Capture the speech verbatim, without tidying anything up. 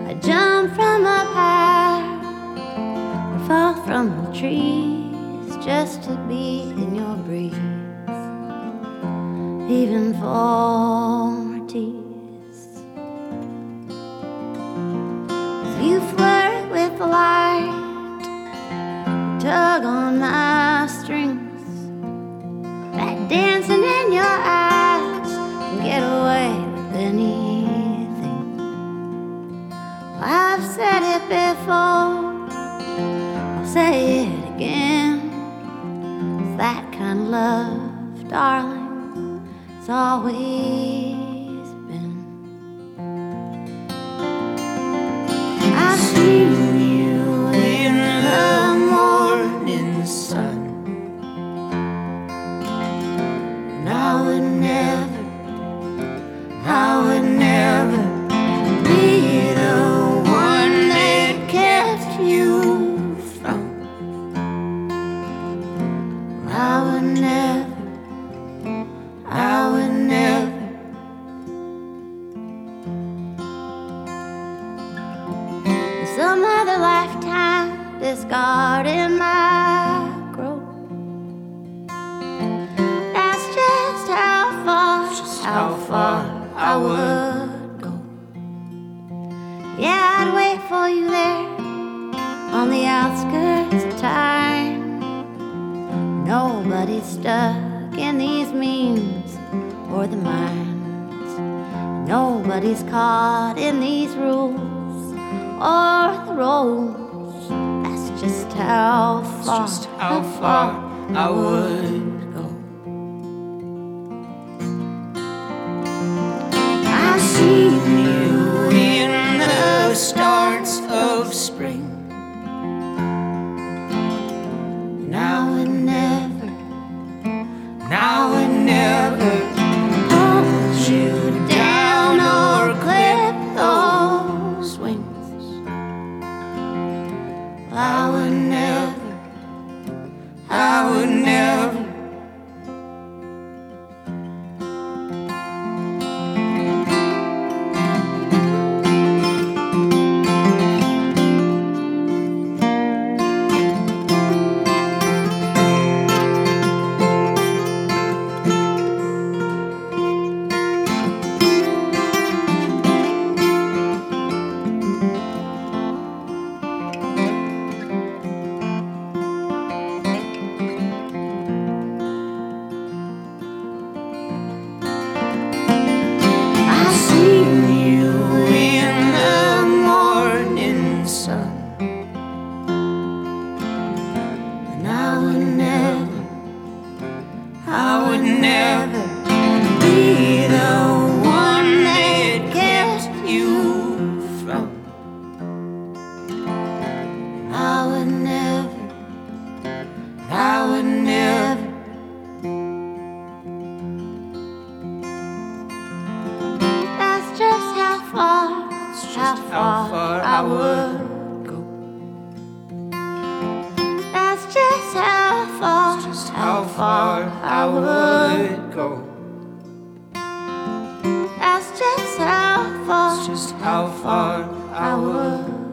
I jump from up high or fall from the trees just to be in your breeze, even for tears. As you flirt with the light, tug on my strings, that dancing in your eyes can get away with anything. I've said it before, I'll say it again. It's that kind of love, darling, it's always been. I've seen you in the morning sun, and I would never, I would never be the one that kept you from. I would never, I would never. In some other lifetime, discarding my growth. That's just how far, Just how how far far I would go. Yeah, I'd wait for you there on the outskirts of time. Nobody's stuck in these means or the mines. Nobody's caught in these rules or the roads. That's just how far, Just how far I would go. I've seen you in the starts of spring, and I would never, and I would never hold you down or clip those those wings. I would never, I would never. I've seen you In the morning sun, and I would never, I would never be the the one that kept you from. I would never, I would never. that's just how far, how Just far how far I I would would go. That's just how far, Just how far I would go. That's just how far Just how far I would